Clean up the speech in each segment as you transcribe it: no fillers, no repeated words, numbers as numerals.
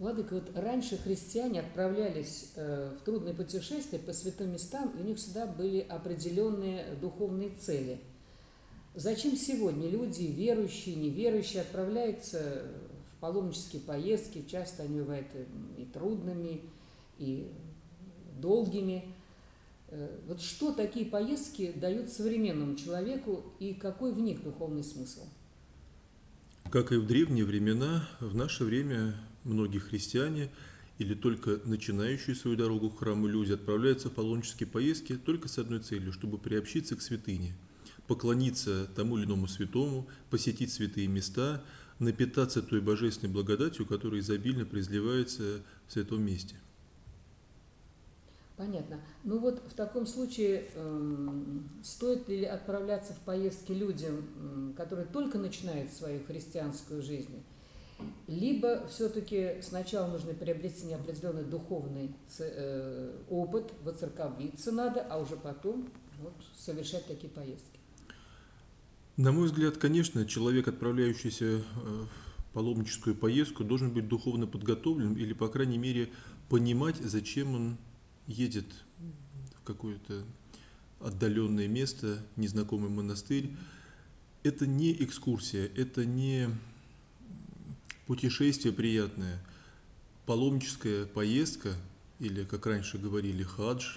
Владыка, вот раньше христиане отправлялись в трудные путешествия по святым местам, и у них всегда были определенные духовные цели. Зачем сегодня люди, верующие, неверующие, отправляются в паломнические поездки? Часто они бывают и трудными, и долгими. Вот что такие поездки дают современному человеку, и какой в них духовный смысл? Как и в древние времена, в наше время многие христиане или только начинающие свою дорогу к храму люди отправляются в паломнические поездки только с одной целью, чтобы приобщиться к святыне, поклониться тому или иному святому, посетить святые места, напитаться той божественной благодатью, которая изобильно произливается в святом месте. Понятно. Ну вот в таком случае стоит ли отправляться в поездки людям, которые только начинают свою христианскую жизнь, либо все-таки сначала нужно приобрести определенный духовный опыт, воцерковиться надо, а уже потом вот совершать такие поездки? На мой взгляд, конечно, человек, отправляющийся в паломническую поездку, должен быть духовно подготовлен или, по крайней мере, понимать, зачем он едет в какое-то отдаленное место, незнакомый монастырь. Это не экскурсия, это не путешествие приятное. Паломническая поездка, или, как раньше говорили, хадж,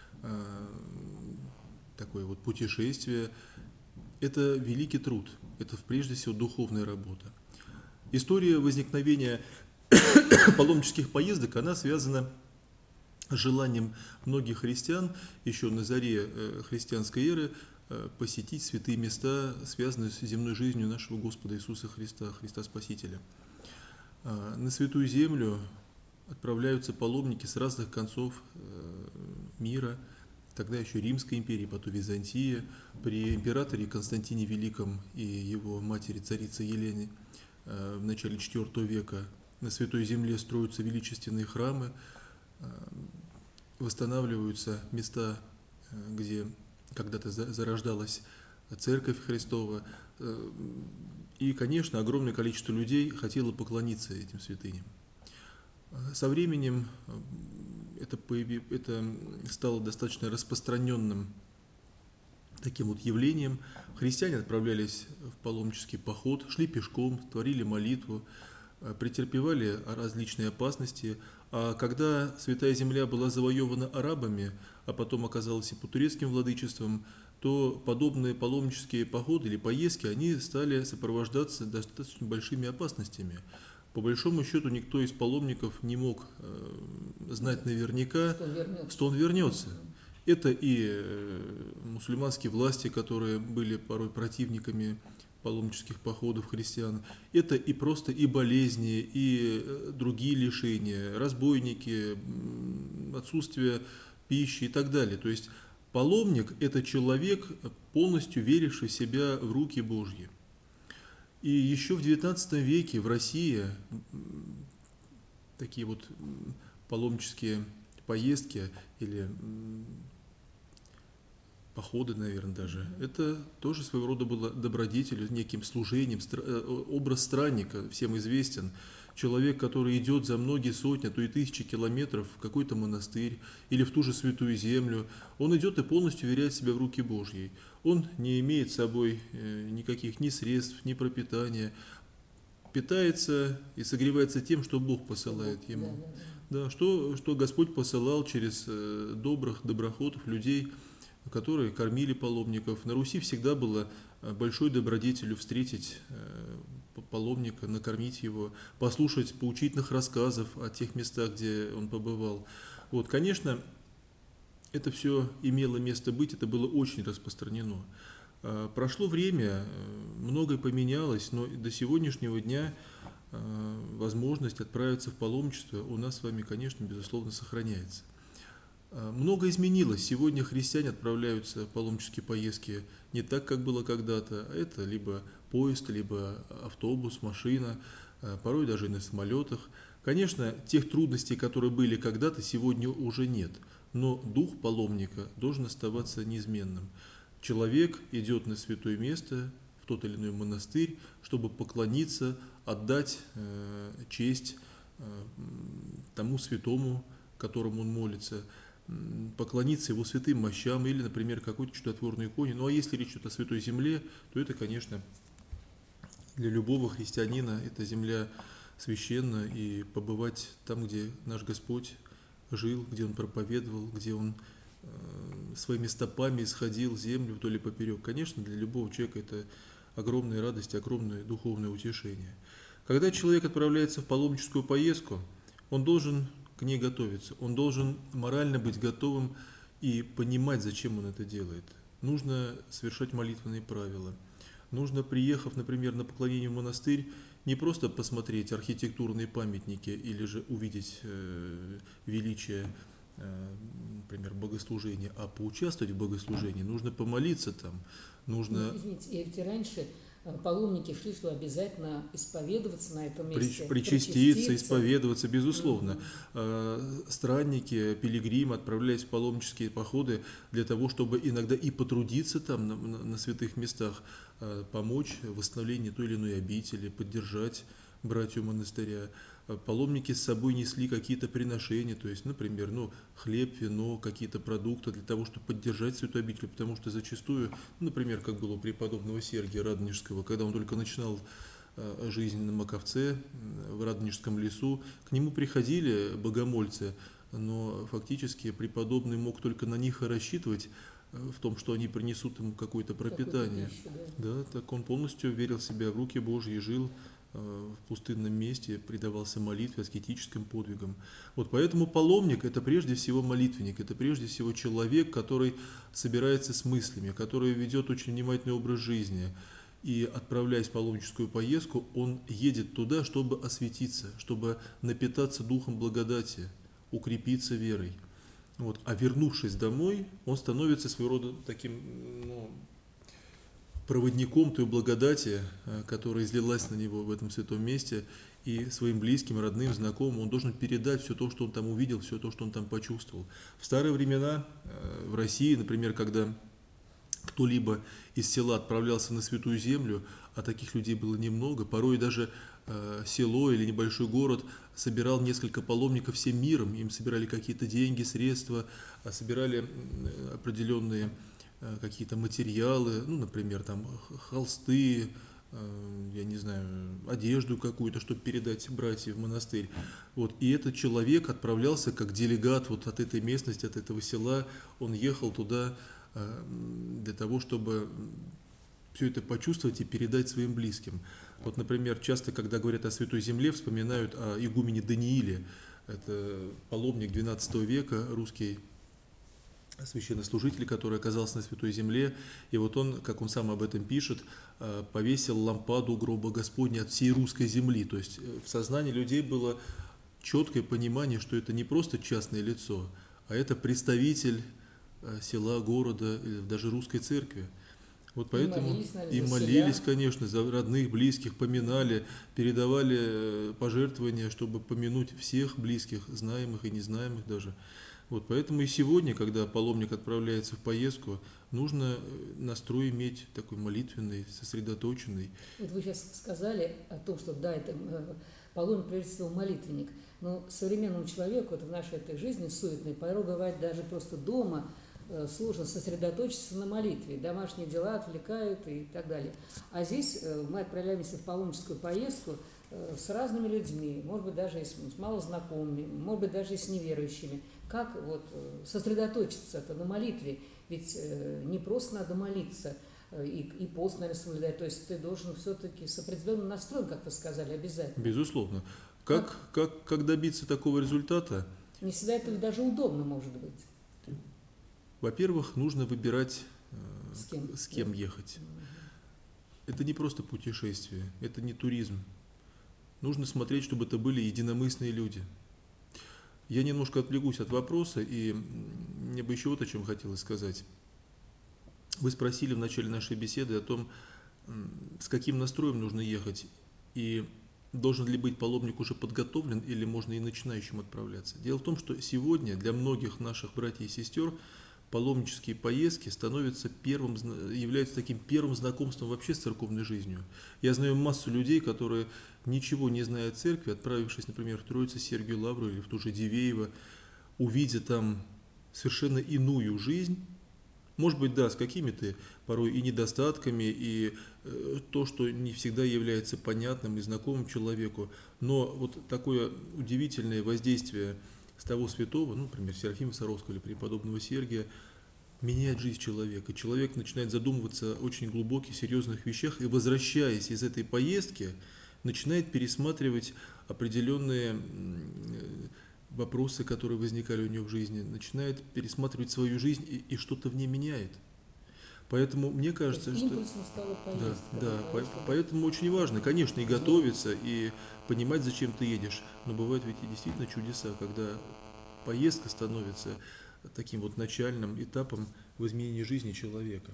такое вот путешествие, это великий труд, это прежде всего духовная работа. История возникновения паломнических поездок, она связана с желанием многих христиан еще на заре христианской эры посетить святые места, связанные с земной жизнью нашего Господа Иисуса Христа, Христа Спасителя. На Святую Землю отправляются паломники с разных концов мира, тогда еще Римской империи, потом Византия, при императоре Константине Великом и его матери царице Елене в начале IV века. На Святой Земле строятся величественные храмы, восстанавливаются места, где когда-то зарождалась Церковь Христова. И, конечно, огромное количество людей хотело поклониться этим святыням. Со временем это стало достаточно распространенным таким вот явлением. Христиане отправлялись в паломнический поход, шли пешком, творили молитву, претерпевали различные опасности. А когда Святая Земля была завоевана арабами, а потом оказалась и под турецким владычеством, то подобные паломнические походы или поездки, они стали сопровождаться достаточно большими опасностями. По большому счету, никто из паломников не мог знать наверняка, что он вернется. Это и мусульманские власти, которые были порой противниками паломнических походов христиан, это и просто и болезни, и другие лишения, разбойники, отсутствие пищи и так далее. То есть паломник – это человек, полностью веривший в себя в руки Божьи. И еще в XIX веке в России такие вот паломнические поездки или походы, наверное, даже, это тоже своего рода было добродетелью, неким служением, образ странника всем известен. Человек, который идет за многие сотни, а то и тысячи километров в какой-то монастырь или в ту же Святую Землю, он идет и полностью веряет себя в руки Божьи. Он не имеет с собой никаких ни средств, ни пропитания, питается и согревается тем, что Бог посылает ему. Да, что Господь посылал через доброхотов, людей, которые кормили паломников. На Руси всегда было большой добродетелью встретить паломника, накормить его, послушать поучительных рассказов о тех местах, где он побывал. Вот, конечно, это все имело место быть, это было очень распространено. Прошло время, многое поменялось, но до сегодняшнего дня возможность отправиться в паломничество у нас с вами, конечно, безусловно, сохраняется. Много изменилось. Сегодня христиане отправляются в паломнические поездки не так, как было когда-то. Это либо поезд, либо автобус, машина, порой даже и на самолетах. Конечно, тех трудностей, которые были когда-то, сегодня уже нет. Но дух паломника должен оставаться неизменным. Человек идет на святое место, в тот или иной монастырь, чтобы поклониться, отдать честь тому святому, которому он молится, поклониться его святым мощам или, например, какой-то чудотворной иконе. Ну а если речь идет о Святой Земле, то это, конечно, для любого христианина эта земля священна, и побывать там, где наш Господь жил, где Он проповедовал, где Он своими стопами исходил землю вдоль и поперек. Конечно, для любого человека это огромная радость, огромное духовное утешение. Когда человек отправляется в паломническую поездку, он должен к ней готовиться, он должен морально быть готовым и понимать, зачем он это делает. Нужно совершать молитвенные правила. Нужно, приехав, например, на поклонение в монастырь, не просто посмотреть архитектурные памятники или же увидеть величие, например, богослужения, а поучаствовать в богослужении. Нужно помолиться там, нужно... Ну, извините, ведь раньше паломники шли, что обязательно исповедоваться на этом месте. Причаститься, исповедоваться, безусловно. Странники, пилигримы отправлялись в паломнические походы для того, чтобы иногда и потрудиться там на святых местах, помочь в восстановлении той или иной обители, поддержать братью монастыря. Паломники с собой несли какие-то приношения, то есть, например, хлеб, вино, какие-то продукты для того, чтобы поддержать святую обитель, потому что зачастую, например, как было у преподобного Сергия Радонежского, когда он только начинал жизнь на Маковце, в Радонежском лесу, к нему приходили богомольцы, но фактически преподобный мог только на них и рассчитывать, в том, что они принесут ему какое-то пропитание. Да, так он полностью верил себя в руки Божьи, жил в пустынном месте, предавался молитве, аскетическим подвигам. Вот поэтому паломник – это прежде всего молитвенник, это прежде всего человек, который собирается с мыслями, который ведет очень внимательный образ жизни. И, отправляясь в паломническую поездку, он едет туда, чтобы осветиться, чтобы напитаться духом благодати, укрепиться верой. Вот. А вернувшись домой, он становится своего рода таким проводником той благодати, которая излилась на него в этом святом месте, и своим близким, родным, знакомым он должен передать все то, что он там увидел, все то, что он там почувствовал. В старые времена в России, например, когда кто-либо из села отправлялся на Святую Землю, а таких людей было немного, порой даже село или небольшой город собирал несколько паломников всем миром, им собирали какие-то деньги, средства, собирали определенные какие-то материалы, например, там холсты, я не знаю, одежду какую-то, чтобы передать братьям в монастырь. Вот. И этот человек отправлялся как делегат вот от этой местности, от этого села, он ехал туда для того, чтобы все это почувствовать и передать своим близким. Вот, например, часто, когда говорят о Святой Земле, вспоминают о игумене Данииле. Это паломник XII века, русский священнослужитель, который оказался на Святой Земле, и вот он, как он сам об этом пишет, повесил лампаду у гроба Господня от всей русской земли. То есть в сознании людей было четкое понимание, что это не просто частное лицо, а это представитель села, города, или даже русской церкви. Вот поэтому и молились, конечно, за родных, близких, поминали, передавали пожертвования, чтобы помянуть всех близких, знаемых и незнаемых даже. Вот поэтому и сегодня, когда паломник отправляется в поездку, нужно настрой иметь такой молитвенный, сосредоточенный. Вот вы сейчас сказали о том, что да, это паломник прежде всего молитвенник, но современному человеку в нашей этой жизни суетной порой бывает даже просто дома сложно сосредоточиться на молитве, домашние дела отвлекают и так далее. А здесь мы отправляемся в паломническую поездку с разными людьми, может быть, даже и с малознакомыми, может быть, даже и с неверующими. Как сосредоточиться-то на молитве? Ведь не просто надо молиться и пост, наверное, соблюдать, то есть ты должен все-таки с определенным настроем, как вы сказали, обязательно. Безусловно. Как добиться такого результата? Не всегда это даже удобно, может быть. Во-первых, нужно выбирать, с кем ехать. Это не просто путешествие, это не туризм. Нужно смотреть, чтобы это были единомысленные люди. Я немножко отвлекусь от вопроса, и мне бы еще вот о чем хотелось сказать. Вы спросили в начале нашей беседы о том, с каким настроем нужно ехать, и должен ли быть паломник уже подготовлен, или можно и начинающим отправляться. Дело в том, что сегодня для многих наших братьев и сестер паломнические поездки являются таким первым знакомством вообще с церковной жизнью. Я знаю массу людей, которые, ничего не зная о церкви, отправившись, например, в Троице-Сергию Лавру или в ту же Дивеево, увидя там совершенно иную жизнь, может быть, да, с какими-то порой и недостатками, и то, что не всегда является понятным и знакомым человеку, но вот такое удивительное воздействие с того святого, например, Серафима Саровского или преподобного Сергия, меняет жизнь человека. Человек начинает задумываться о очень глубоких, серьезных вещах, и, возвращаясь из этой поездки, начинает пересматривать определенные вопросы, которые возникали у него в жизни, начинает пересматривать свою жизнь и что-то в ней меняет. Поэтому мне кажется, что... Стала поездка, поэтому очень важно, конечно, и готовиться, и понимать, зачем ты едешь. Но бывают ведь и действительно чудеса, когда поездка становится таким вот начальным этапом в изменении жизни человека.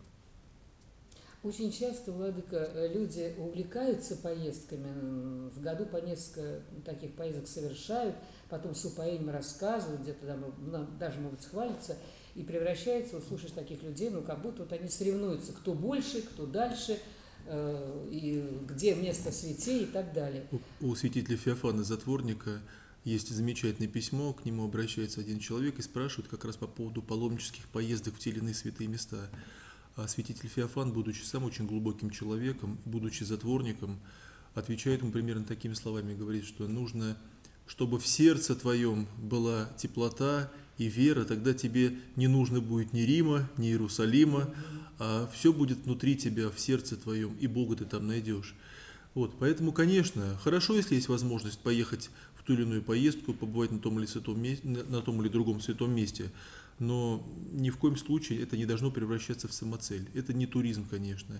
Очень часто, Владыка, люди увлекаются поездками, в году по несколько таких поездок совершают, потом с упоением рассказывают, где-то там даже могут схвалиться, и превращается, вот слушаешь таких людей, как будто вот они соревнуются, кто больше, кто дальше, и где место святей и так далее. У святителя Феофана Затворника есть замечательное письмо, к нему обращается один человек и спрашивает как раз по поводу паломнических поездок в те или иные святые места. А святитель Феофан, будучи сам очень глубоким человеком, будучи затворником, отвечает ему примерно такими словами, говорит, что нужно, чтобы в сердце твоем была теплота и вера, тогда тебе не нужно будет ни Рима, ни Иерусалима, а все будет внутри тебя, в сердце твоем, и Бога ты там найдешь. Вот, поэтому, конечно, хорошо, если есть возможность поехать в ту или иную поездку, побывать на том или другом святом месте, но ни в коем случае это не должно превращаться в самоцель. Это не туризм, конечно.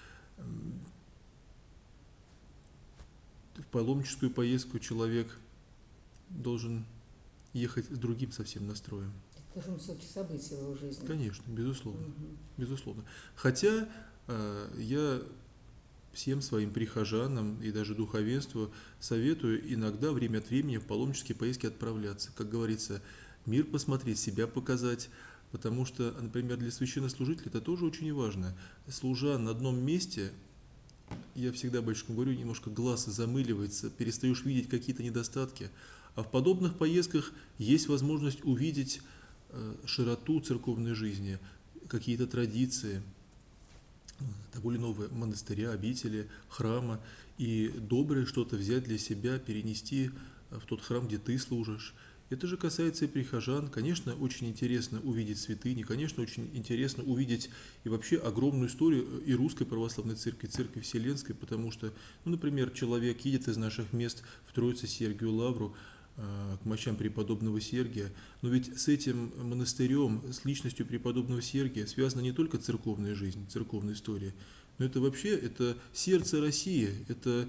В паломническую поездку человек должен ехать с другим совсем настроем. Это должно быть событие в его жизни. Конечно, безусловно. Безусловно. Хотя я всем своим прихожанам и даже духовенству советую иногда, время от времени, в паломнические поездки отправляться. Как говорится, мир посмотреть, себя показать, потому что, например, для священнослужителя это тоже очень важно. Служа на одном месте, я всегда батюшкам говорю, немножко глаз замыливается, перестаешь видеть какие-то недостатки. А в подобных поездках есть возможность увидеть широту церковной жизни, какие-то традиции, того или иного монастыря, обители, храма, и доброе что-то взять для себя, перенести в тот храм, где ты служишь. Это же касается и прихожан. Конечно, очень интересно увидеть святыни, конечно, очень интересно увидеть и вообще огромную историю и Русской Православной Церкви, Церкви Вселенской, потому что, например, человек едет из наших мест в Троице-Сергию Лавру, к мощам преподобного Сергия, но ведь с этим монастырем, с личностью преподобного Сергия связана не только церковная жизнь, церковная история, но это вообще это сердце России, это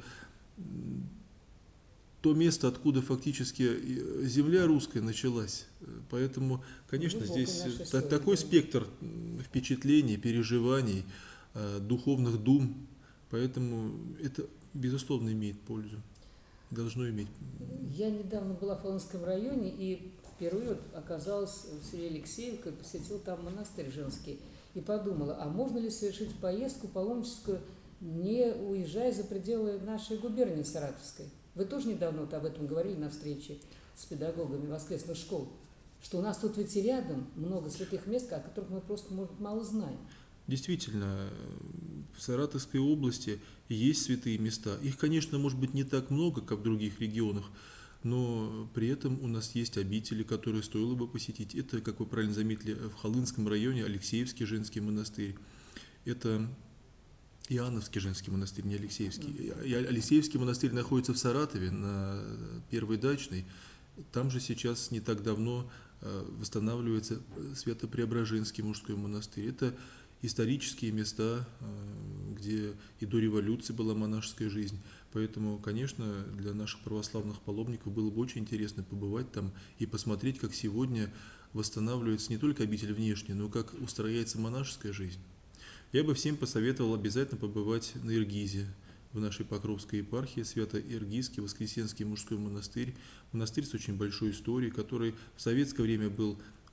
то место, откуда фактически земля русская началась. Поэтому, конечно, здесь такой спектр впечатлений, переживаний, духовных дум, поэтому это, безусловно, имеет пользу. Должно иметь. Я недавно была в Фалунском районе и впервые оказалась в селе Алексеевка и посетила там монастырь женский. И подумала, а можно ли совершить поездку паломническую, не уезжая за пределы нашей губернии Саратовской? Вы тоже недавно вот об этом говорили на встрече с педагогами воскресных школ, что у нас тут ведь и рядом много святых мест, о которых мы просто, может, мало знаем. Действительно, в Саратовской области есть святые места. Их, конечно, может быть не так много, как в других регионах, но при этом у нас есть обители, которые стоило бы посетить. Это, как вы правильно заметили, в Холынском районе Алексеевский женский монастырь. Это Иоанновский женский монастырь, не Алексеевский. Алексеевский монастырь находится в Саратове, на Первой Дачной. Там же сейчас не так давно восстанавливается Свято-Преображенский мужской монастырь. Это исторические места, где и до революции была монашеская жизнь. Поэтому, конечно, для наших православных паломников было бы очень интересно побывать там и посмотреть, как сегодня восстанавливается не только обитель внешняя, но как устрояется монашеская жизнь. Я бы всем посоветовал обязательно побывать на Иргизе, в нашей Покровской епархии, Свято-Иргизский Воскресенский мужской монастырь. Монастырь с очень большой историей, который в советское время был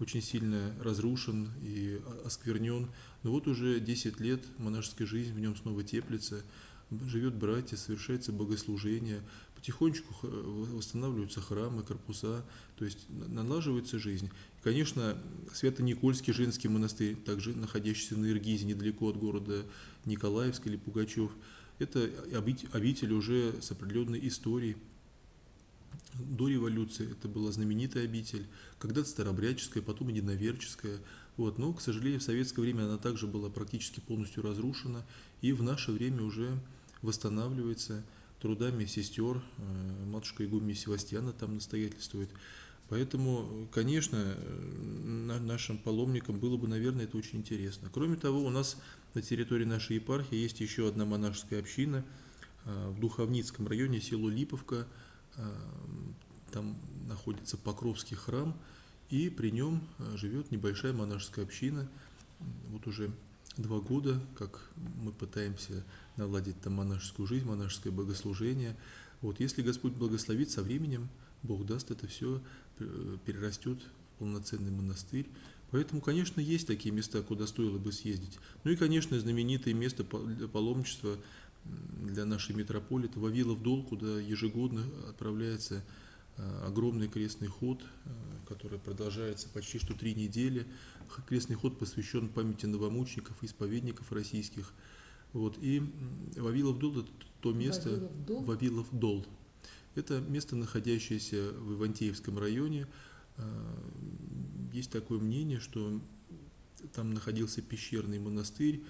очень сильно разрушен и осквернен. Но вот уже 10 лет монашеская жизнь в нем снова теплится, живет братья, совершается богослужение, потихонечку восстанавливаются храмы, корпуса, то есть налаживается жизнь. И, конечно, Свято-Никольский женский монастырь, также находящийся на Иргизе, недалеко от города Николаевска или Пугачев, это обитель уже с определенной историей. До революции это была знаменитая обитель, когда-то старообрядческая, потом единоверческая. Вот. Но, к сожалению, в советское время она также была практически полностью разрушена и в наше время уже восстанавливается трудами сестер. Матушка игуменья Севастьяна там настоятельствует. Поэтому, конечно, нашим паломникам было бы, наверное, это очень интересно. Кроме того, у нас на территории нашей епархии есть еще одна монашеская община в Духовницком районе, село Липовка. Там находится Покровский храм, и при нем живет небольшая монашеская община. Вот уже 2 года, как мы пытаемся наладить там монашескую жизнь, монашеское богослужение. Вот если Господь благословит, со временем Бог даст, это все перерастет в полноценный монастырь. Поэтому, конечно, есть такие места, куда стоило бы съездить. Ну и, конечно, знаменитое место для паломничества для нашей митрополии — это Вавилов Дол, куда ежегодно отправляется огромный крестный ход, который продолжается почти что 3 недели. Крестный ход посвящен памяти новомучеников и исповедников российских. Вот. И Вавилов Дол — это то место... Вавилов Дол. Это место, находящееся в Ивантеевском районе. Есть такое мнение, что там находился пещерный монастырь,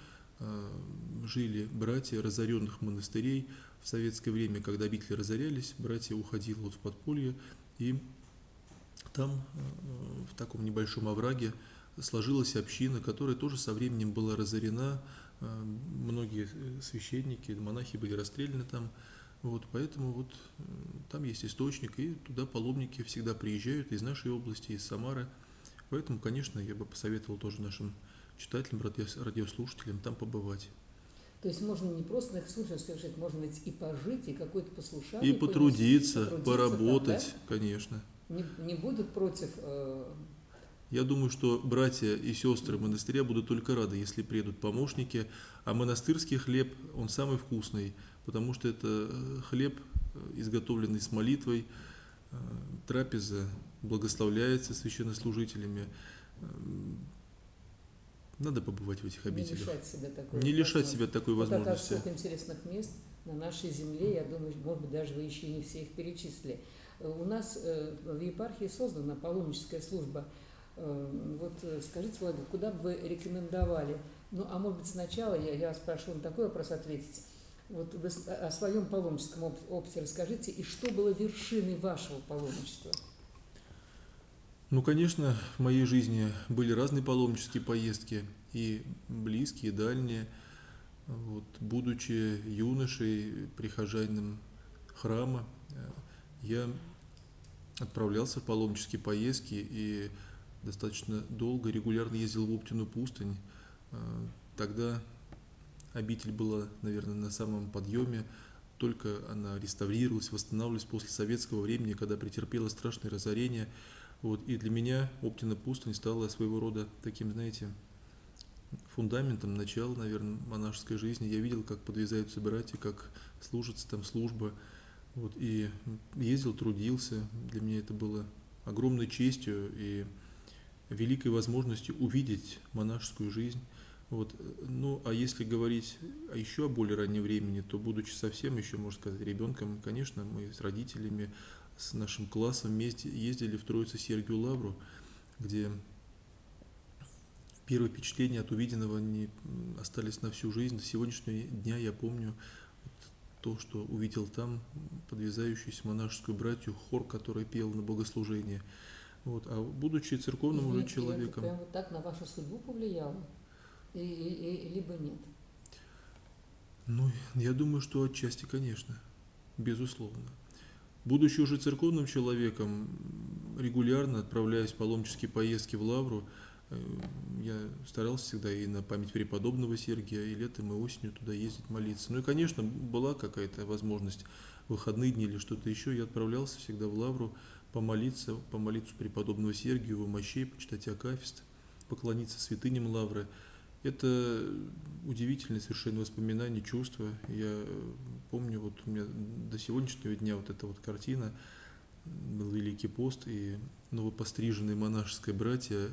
жили братья разоренных монастырей. В советское время, когда обители разорялись, братья уходили в подполье, и там, в таком небольшом овраге, сложилась община, которая тоже со временем была разорена. Многие священники, монахи были расстреляны там. Вот, поэтому вот там есть источник, и туда паломники всегда приезжают из нашей области, из Самары. Поэтому, конечно, я бы посоветовал тоже нашим читателям, радиослушателям там побывать. То есть можно не просто на экскурсию совершить, можно ведь и пожить, и какое-то послушание. И потрудиться, поработать, там, да? Конечно. Не будут против... Я думаю, что братья и сестры монастыря будут только рады, если приедут помощники. А монастырский хлеб, он самый вкусный, потому что это хлеб, изготовленный с молитвой. Трапеза благословляется священнослужителями. Надо побывать в этих обителях. Не лишать себя такой возможности. Вот так интересных мест на нашей земле, я думаю, может быть, даже вы еще не все их перечислили. У нас в епархии создана паломническая служба. Вот скажите, Владимир, куда бы вы рекомендовали? Ну, а может быть, сначала я вас прошу на такой вопрос ответить. Вот вы о своем паломническом опыте расскажите, и что было вершиной вашего паломничества? Ну, конечно, в моей жизни были разные паломнические поездки, и близкие, и дальние. Вот, будучи юношей, прихожанином храма, я отправлялся в паломнические поездки и достаточно долго, регулярно ездил в Оптину пустынь. Тогда обитель была, наверное, на самом подъеме, только она реставрировалась, восстанавливалась после советского времени, когда претерпела страшное разорение. Вот, и для меня Оптина пустынь стала своего рода таким, знаете, фундаментом, начала, наверное, монашеской жизни. Я видел, как подвязаются братья, как служится там служба. Вот, и ездил, трудился. Для меня это было огромной честью и великой возможностью увидеть монашескую жизнь. Вот. Ну, а если говорить еще о более раннем времени, то, будучи совсем еще, можно сказать, ребенком, конечно, мы с родителями, с нашим классом вместе ездили в Троице-Сергию Лавру, где первые впечатления от увиденного не остались на всю жизнь. До сегодняшнего дня я помню то, что увидел там, подвязающуюся монашескую братью, хор, который пел на богослужении. Вот. А будучи церковным уже человеком... Это прям вот так на вашу судьбу повлияло? Либо нет? Ну, я думаю, что отчасти, конечно, безусловно. Будучи уже церковным человеком, регулярно отправляясь в паломнические поездки в Лавру, Я старался всегда и на память преподобного Сергия, и летом, и осенью туда ездить молиться. Ну и, конечно, была какая-то возможность в выходные дни или что-то еще. Я отправлялся всегда в Лавру помолиться преподобного Сергию, его мощей, почитать акафист, поклониться святыням Лавры. Это удивительное совершенно воспоминание, чувство. Я помню, вот у меня до сегодняшнего дня вот эта вот картина, был Великий пост, и новопостриженные монашеские братья,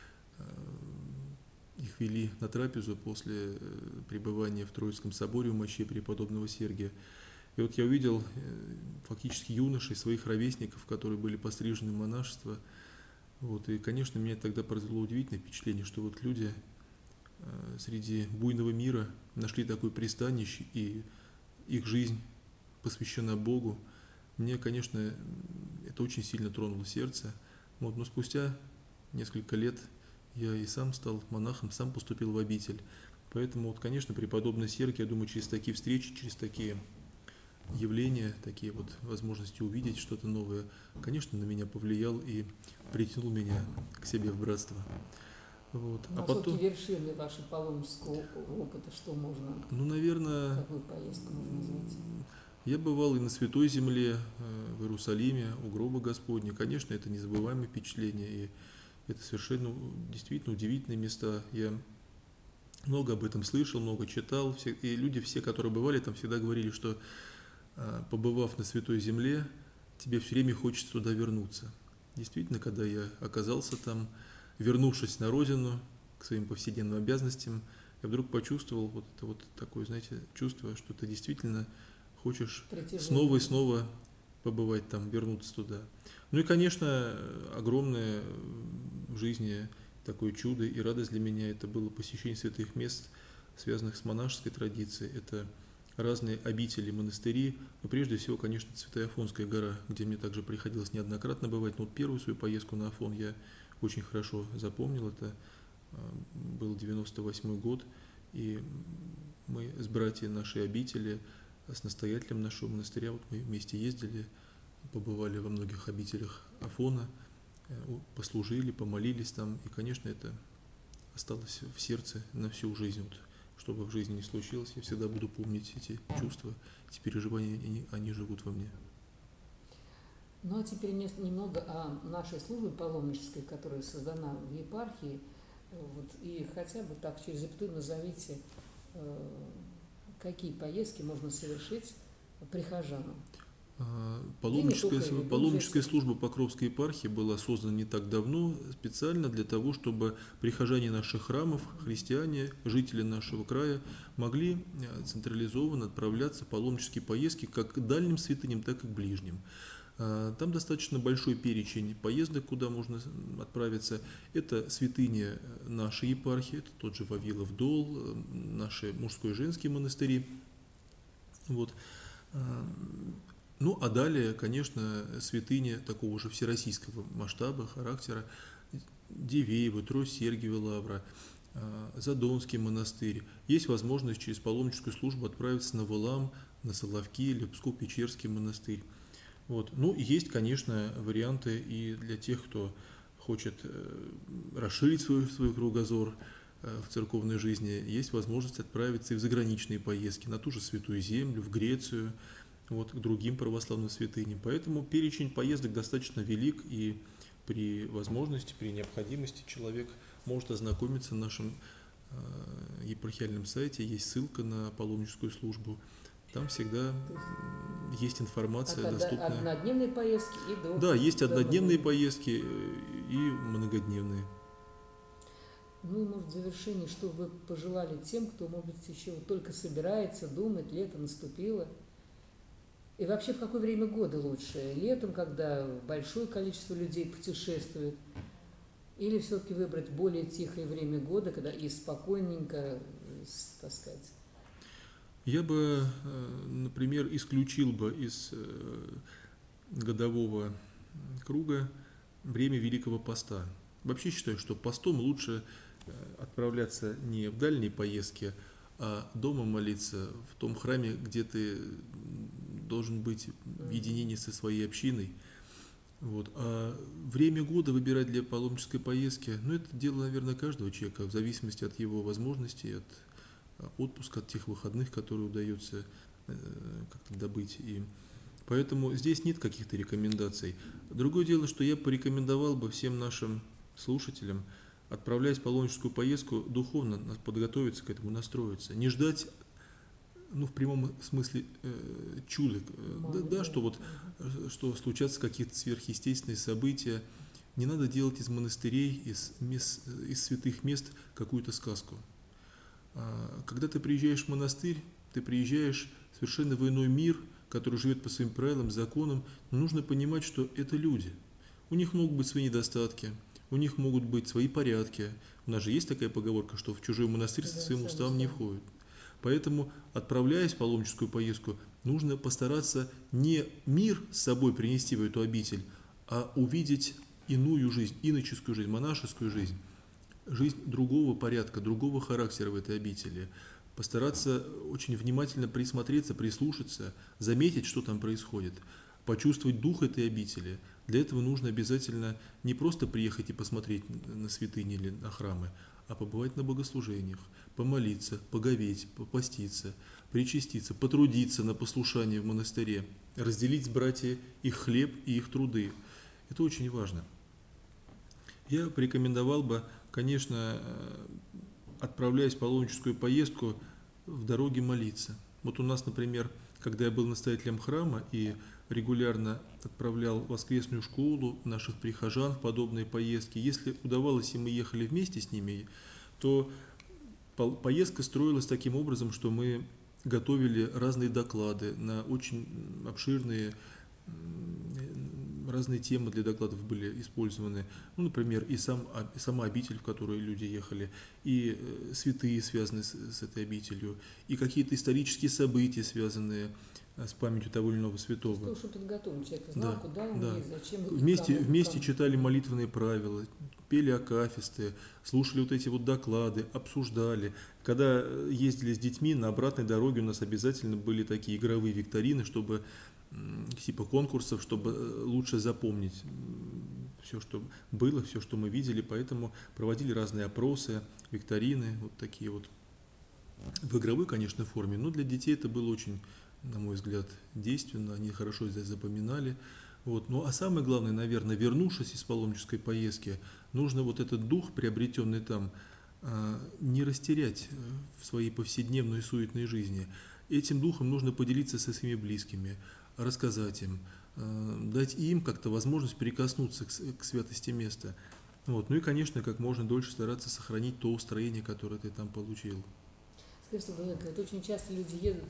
их вели на трапезу после пребывания в Троицком соборе у мощей преподобного Сергия. И вот я увидел фактически юношей, своих ровесников, которые были пострижены в монашество. Вот, и, конечно, меня тогда произвело удивительное впечатление, что вот люди среди буйного мира нашли такое пристанище, и их жизнь посвящена Богу. Мне, конечно, это очень сильно тронуло сердце. Вот, но спустя несколько лет я и сам стал монахом, сам поступил в обитель. Поэтому, вот, конечно, преподобный Сергий, я думаю, через такие встречи, через такие явления, такие вот возможности увидеть что-то новое, конечно, на меня повлиял и притянул меня к себе в братство. Вот. А потом вершины вашего паломнического опыта, что можно, наверное, какую поездку можно назвать? Я бывал и на Святой Земле, в Иерусалиме, у гроба Господня. Конечно, это незабываемое впечатление, и это совершенно действительно удивительные места. Я много об этом слышал, много читал, и люди все, которые бывали там, всегда говорили, что, побывав на Святой Земле, тебе все время хочется туда вернуться. Действительно, когда я оказался там, вернувшись на родину, к своим повседневным обязанностям, я вдруг почувствовал вот это вот такое, знаете, чувство, что ты действительно хочешь снова и снова побывать там, вернуться туда. Ну и, конечно, огромное в жизни такое чудо и радость для меня — это было посещение святых мест, связанных с монашеской традицией. Это разные обители, монастыри, но прежде всего, конечно, Святая Афонская гора, где мне также приходилось неоднократно бывать. Но вот первую свою поездку на Афон я очень хорошо запомнил. Это был 98-й год, и мы с братьями нашей обители, с настоятелем нашего монастыря, вот мы вместе ездили, побывали во многих обителях Афона, послужили, помолились там, и, конечно, это осталось в сердце на всю жизнь. Вот, что бы в жизни ни случилось, я всегда буду помнить эти чувства, эти переживания, они живут во мне. Ну а теперь немного о нашей службе паломнической, которая создана в епархии. Вот, и хотя бы так через запятую назовите, какие поездки можно совершить прихожанам. Паломническая служба Покровской епархии была создана не так давно специально для того, чтобы прихожане наших храмов, христиане, жители нашего края могли централизованно отправляться в паломнические поездки как к дальним святыням, так и к ближним. Там достаточно большой перечень поездок, куда можно отправиться. Это святыни нашей епархии, это тот же Вавилов Дол, наши мужской и женские монастыри. Вот. Ну, а далее, конечно, святыни такого же всероссийского масштаба, характера: Дивеево, Троиц-Сергиева Лавра, Задонский монастырь. Есть возможность через паломническую службу отправиться на Валаам, на Соловки или Псково-Печерский монастырь. Вот. Ну, есть, конечно, варианты и для тех, кто хочет расширить свой кругозор в церковной жизни. Есть возможность отправиться и в заграничные поездки, на ту же Святую Землю, в Грецию, вот, к другим православным святыням. Поэтому перечень поездок достаточно велик, и при возможности, при необходимости человек может ознакомиться на нашем епархиальном сайте. Есть ссылка на паломническую службу. Там всегда есть информация доступная. Однодневные поездки и до... Да, есть однодневные поездки и многодневные. Ну и, может, в завершении, что вы пожелали тем, кто, может быть, еще только собирается, думает, лето наступило? И вообще, в какое время года лучше? Летом, когда большое количество людей путешествует? Или все-таки выбрать более тихое время года, когда и спокойненько, так сказать? Я бы, например, исключил бы из годового круга время Великого Поста. Вообще считаю, что постом лучше отправляться не в дальние поездки, а дома молиться, в том храме, где ты должен быть в единении со своей общиной. Вот. А время года выбирать для паломнической поездки, ну, это дело, наверное, каждого человека, в зависимости от его возможностей, от отпуска, от тех выходных, которые удается как-то добыть. И поэтому здесь нет каких-то рекомендаций. Другое дело, что я порекомендовал бы всем нашим слушателям, отправляясь в паломническую поездку, духовно подготовиться к этому, настроиться. Не ждать, ну, в прямом смысле чуда, да, что вот что случатся какие-то сверхъестественные события. Не надо делать из монастырей, из святых мест какую-то сказку. Когда ты приезжаешь в монастырь, ты приезжаешь совершенно в иной мир, который живет по своим правилам, законам, но нужно понимать, что это люди. У них могут быть свои недостатки, у них могут быть свои порядки. У нас же есть такая поговорка, что в чужой монастырь со своим уставом не входит. Поэтому, отправляясь в паломническую поездку, нужно постараться не мир с собой принести в эту обитель, а увидеть иную жизнь, иноческую жизнь, монашескую жизнь, жизнь другого порядка, другого характера в этой обители. Постараться очень внимательно присмотреться, прислушаться, заметить, что там происходит, почувствовать дух этой обители. Для этого нужно обязательно не просто приехать и посмотреть на святыни или на храмы, а побывать на богослужениях, помолиться, поговеть, попаститься, причаститься, потрудиться на послушание в монастыре, разделить с братьями их хлеб и их труды. Это очень важно. Я порекомендовал бы, конечно, отправляясь в паломническую поездку, в дороге молиться. Вот у нас, например, когда я был настоятелем храма и регулярно отправлял в воскресную школу наших прихожан в подобные поездки, если удавалось, и мы ехали вместе с ними, то поездка строилась таким образом, что мы готовили разные доклады на очень обширные, разные темы для докладов были использованы. Ну, например, и сама обитель, в которую люди ехали, и святые, связанные с этой обителью, и какие-то исторические события, связанные с памятью того или иного святого. Что уж подготовлен, человек знал, куда он едет, зачем. Вместе читали молитвенные правила, пели акафисты, слушали вот эти вот доклады, обсуждали. Когда ездили с детьми, на обратной дороге у нас обязательно были такие игровые викторины, чтобы типа конкурсов, чтобы лучше запомнить все, что было, все, что мы видели. Поэтому проводили разные опросы, викторины, вот такие вот. В игровой, конечно, форме, но для детей это было очень, на мой взгляд, действенно, они хорошо здесь запоминали. Вот. Ну а самое главное, наверное, вернувшись из паломнической поездки, нужно вот этот дух, приобретенный там, не растерять в своей повседневной суетной жизни. Этим духом нужно поделиться со своими близкими, рассказать им, дать им как-то возможность прикоснуться к святости места. Вот. Ну и, конечно, как можно дольше стараться сохранить то устроение, которое ты там получил. Скажите, это очень часто люди едут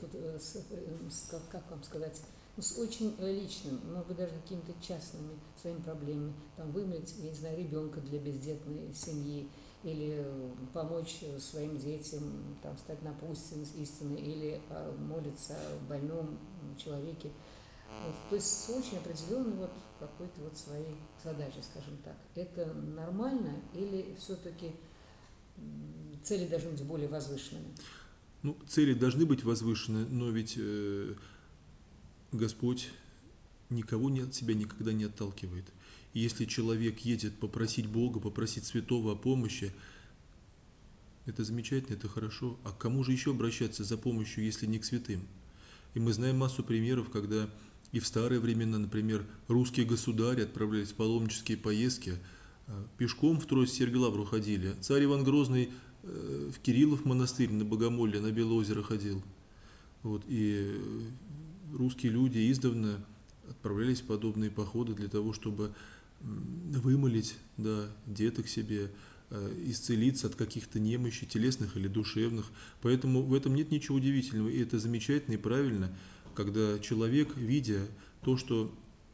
как вам сказать, с очень личным, может быть, даже какими-то частными своими проблемами, там вымолить, я не знаю, ребенка для бездетной семьи, или помочь своим детям, там, стать на путь истины, или молиться о больном человеке. Вот, то есть с очень определенной вот какой-то вот своей задачей, скажем так. Это нормально или все-таки цели должны быть более возвышенными? Ну, цели должны быть возвышены, но ведь Господь никого от себя никогда не отталкивает. И если человек едет попросить Бога, попросить святого о помощи, это замечательно, это хорошо. А к кому же еще обращаться за помощью, если не к святым? И мы знаем массу примеров, когда и в старые времена, например, русские государи отправлялись в паломнические поездки, пешком в Троице-Сергией-Лавру ходили. Царь Иван Грозный в Кириллов монастырь на Богомолье, на Белое озеро ходил. Вот, и русские люди издавна отправлялись в подобные походы для того, чтобы вымолить, да, деток себе, исцелиться от каких-то немощей, телесных или душевных. Поэтому в этом нет ничего удивительного, и это замечательно и правильно, когда человек, видя то, что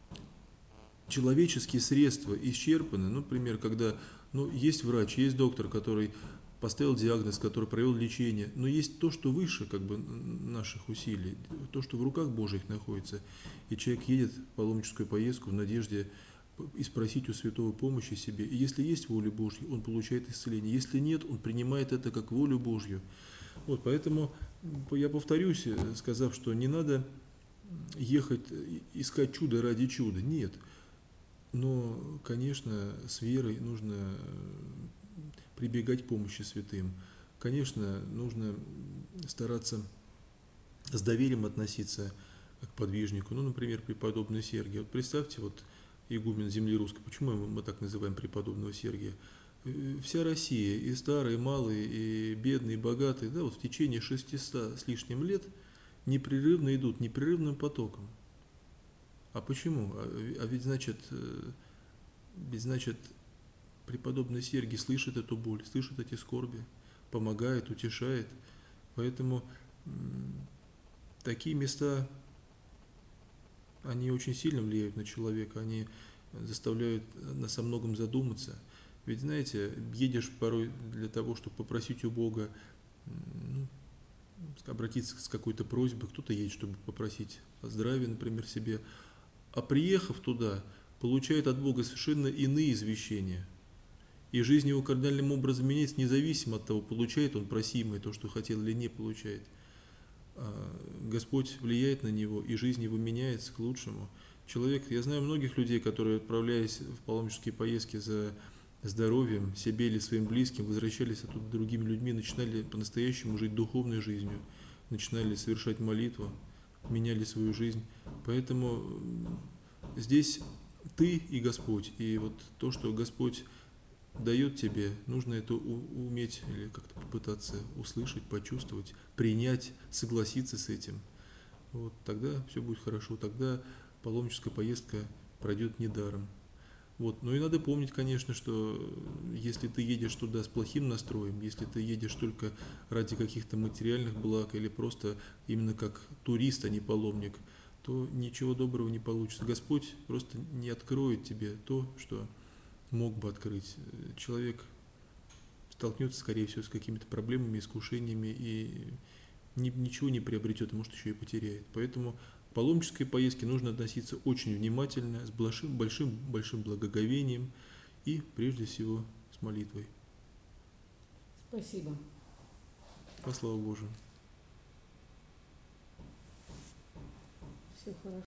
человеческие средства исчерпаны, например, когда есть врач, есть доктор, который поставил диагноз, который провел лечение, но есть то, что выше наших усилий, то, что в руках Божьих находится, и человек едет в паломническую поездку в надежде и спросить у святого помощи себе. И если есть воля Божья, он получает исцеление. Если нет, он принимает это как волю Божью. Вот, поэтому я повторюсь, сказав, что не надо ехать искать чудо ради чуда. Нет. Но, конечно, с верой нужно прибегать к помощи святым. Конечно, нужно стараться с доверием относиться к подвижнику. Ну, например, преподобный Сергий. Вот представьте, вот игумен земли русской, почему мы так называем преподобного Сергия? Вся Россия, и старые, и малые, и бедные, и богатые, да, вот в течение 600 с лишним лет непрерывно идут, непрерывным потоком. А почему? Ведь значит, преподобный Сергий слышит эту боль, слышит эти скорби, помогает, утешает. Поэтому такие места, они очень сильно влияют на человека, они заставляют нас о многом задуматься. Ведь, знаете, едешь порой для того, чтобы попросить у Бога, ну, обратиться с какой-то просьбой, кто-то едет, чтобы попросить о здравии, например, себе, а приехав туда, получает от Бога совершенно иные извещения. И жизнь его кардинальным образом меняется, независимо от того, получает он просимое, то, что хотел, или не получает. Господь влияет на него, и жизнь его меняется к лучшему. Человек, я знаю многих людей, которые, отправляясь в паломнические поездки за здоровьем себе или своим близким, возвращались оттуда другими людьми, начинали по-настоящему жить духовной жизнью, начинали совершать молитву, меняли свою жизнь. Поэтому здесь ты и Господь, и вот то, что Господь дает тебе, нужно это уметь или как-то попытаться услышать, почувствовать, принять, согласиться с этим. Вот тогда все будет хорошо, тогда паломническая поездка пройдет недаром. Вот. Но и надо помнить, конечно, что если ты едешь туда с плохим настроем, если ты едешь только ради каких-то материальных благ или просто именно как турист, а не паломник, то ничего доброго не получится. Господь просто не откроет тебе то, что мог бы открыть. Человек столкнется, скорее всего, с какими-то проблемами, искушениями и ничего не приобретет, а может еще и потеряет. Поэтому к паломнической поездке нужно относиться очень внимательно, с большим благоговением и, прежде всего, с молитвой. Спасибо. Во славу Божию. Все хорошо.